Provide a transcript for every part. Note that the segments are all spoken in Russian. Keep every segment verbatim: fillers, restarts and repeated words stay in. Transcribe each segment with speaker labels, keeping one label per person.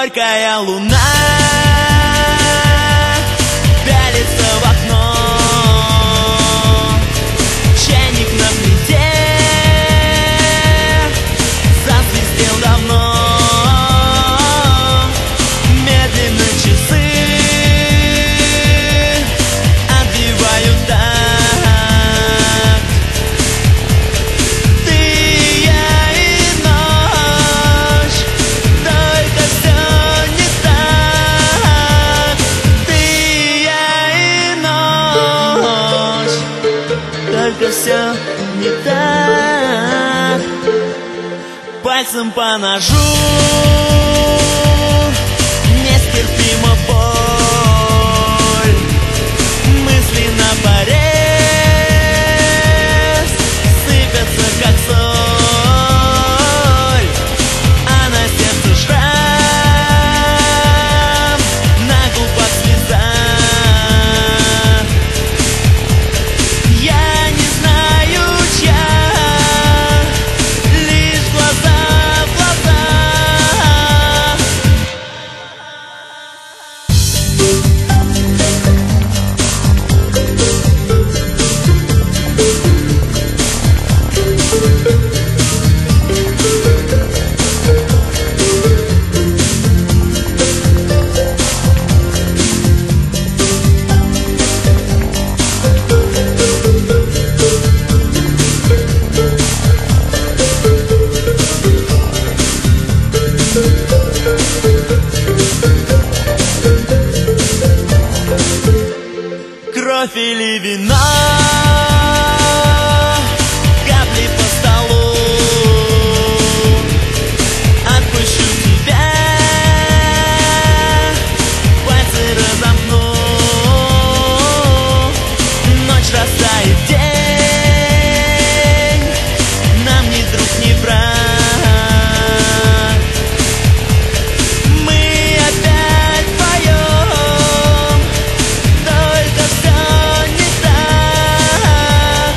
Speaker 1: горькая луна пялится в окно. Чайник на плите засвистел давно. Медленно часы отбивают такт. Ты, я и ночь, только все не так. Ты, я и ночь, только все не так. Пальцем по ножу нестерпима боль. Мысли на порез сыпятся, как соль. А на сердце шрам, на губах слеза. Я не знаю, чья, лишь глаза в глаза. Кровь или вино, капли по столу. Отпущу тебя, пальцы разомкну. Ночь растает, день нам ни друг, ни враг. Мы опять поем, только все не так.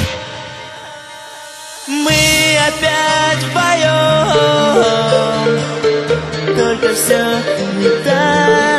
Speaker 1: Мы опять поем, только все не так.